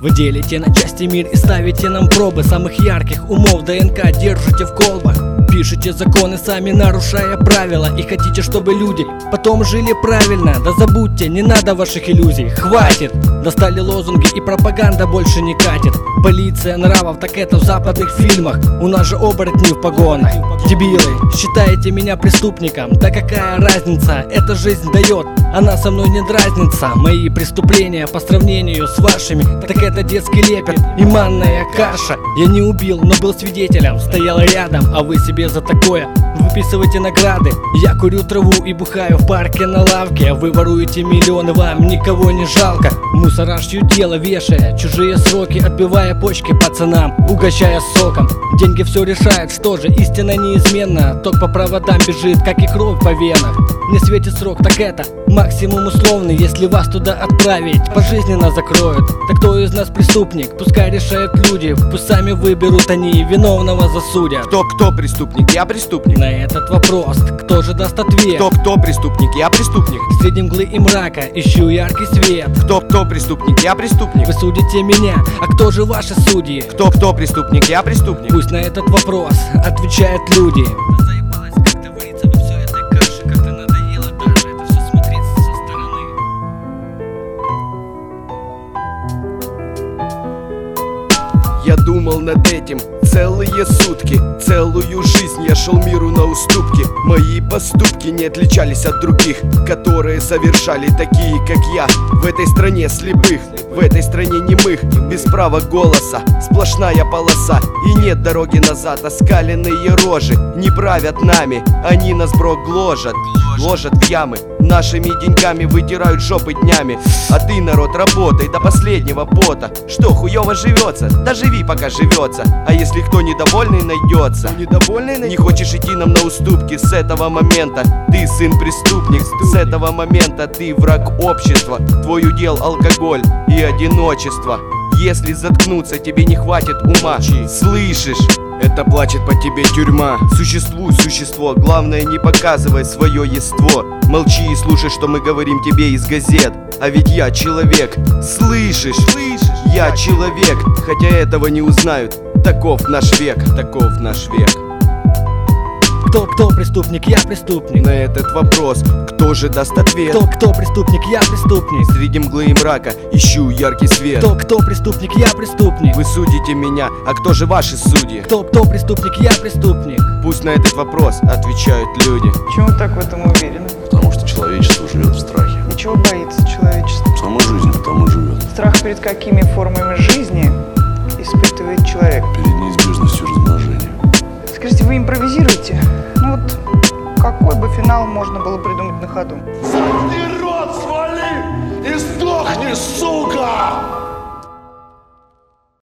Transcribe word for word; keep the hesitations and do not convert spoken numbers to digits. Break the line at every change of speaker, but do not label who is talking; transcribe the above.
Вы делите на части мир и ставите нам пробы. Самых ярких умов ДНК держите в колбах. Пишите законы, сами нарушая правила. И хотите, чтобы люди потом жили правильно. Да забудьте, не надо ваших иллюзий, хватит. Достали лозунги и пропаганда больше не катит. Полиция нравов, так это в западных фильмах. У нас же оборотни в погонах. Дебилы, считаете меня преступником? Да какая разница, эта жизнь дает, она со мной не дразнится. Мои преступления по сравнению с вашими, так это детский лепет и манная каша. Я не убил, но был свидетелем, стоял рядом, а вы себе за такое выписывайте награды. Я курю траву и бухаю в парке на лавке, а вы воруете миллионы, вам никого не жалко. Мусора шьют дело, вешая чужие сроки, отбивая почки пацанам, угощая соком. Деньги все решают, что же, истина неизменна. Ток по проводам бежит, как и кровь по венах. Не светит срок, так это максимум условный. Если вас туда отправить, пожизненно закроют. Так кто из нас преступник? Пускай решают люди, пусть сами выберут они, виновного засудят.
Кто-кто преступник? Я преступник.
На этот вопрос кто же даст ответ?
Кто-кто преступник? Я преступник.
Среди мглы и мрака ищу яркий свет.
Кто-кто преступник? Я преступник.
Вы судите меня, а кто же ваши судьи?
Кто-кто преступник? Я преступник.
Пусть на этот вопрос отвечают люди. Заебалась, как ты вариться во всей этой каше, как-то надоело даже это все смотреть со стороны.
Я думал над этим целые сутки, целую жизнь я шел миру на уступки. Мои поступки не отличались от других, которые совершали такие, как я. В этой стране слепых, в этой стране немых, без права голоса, сплошная полоса. И нет дороги назад, оскаленные рожи не правят нами, они нас, бро, гложат, ложат в ямы. Нашими деньгами вытирают жопы днями. А ты, народ, работай до последнего пота. Что, хуёво живется? Да живи, пока живется. А если кто недовольный найдется, недовольный найдется? Не хочешь идти нам на уступки? С этого момента ты сын преступник. С этого момента ты враг общества. Твой удел алкоголь и одиночество. Если заткнуться тебе не хватит ума, слышишь? Это плачет по тебе тюрьма. Существуй, существо, главное не показывай свое ество. Молчи и слушай, что мы говорим тебе из газет. А ведь я человек, слышишь? Слышишь? Я человек, хотя этого не узнают. Таков наш век, таков наш век.
Кто-кто преступник? Я преступник.
На этот вопрос кто же даст ответ?
Кто-кто преступник? Я преступник.
Среди мглы и мрака ищу яркий свет.
Кто-кто преступник? Я преступник.
Вы судите меня, а кто же ваши судьи?
Кто-кто преступник? Я преступник.
Пусть на этот вопрос отвечают люди.
Почему вы так в этом уверены?
Потому что человечество живет в страхе.
И чего боится человечество?
Самой жизни потому и живет.
Страх перед какими формами жизни испытывает человек?
Перед неизбежностью размножения.
Скажите, вы импровизируете? Ну вот, какой бы финал можно было придумать на ходу?
Заткни рот, свали и сдохни, сука!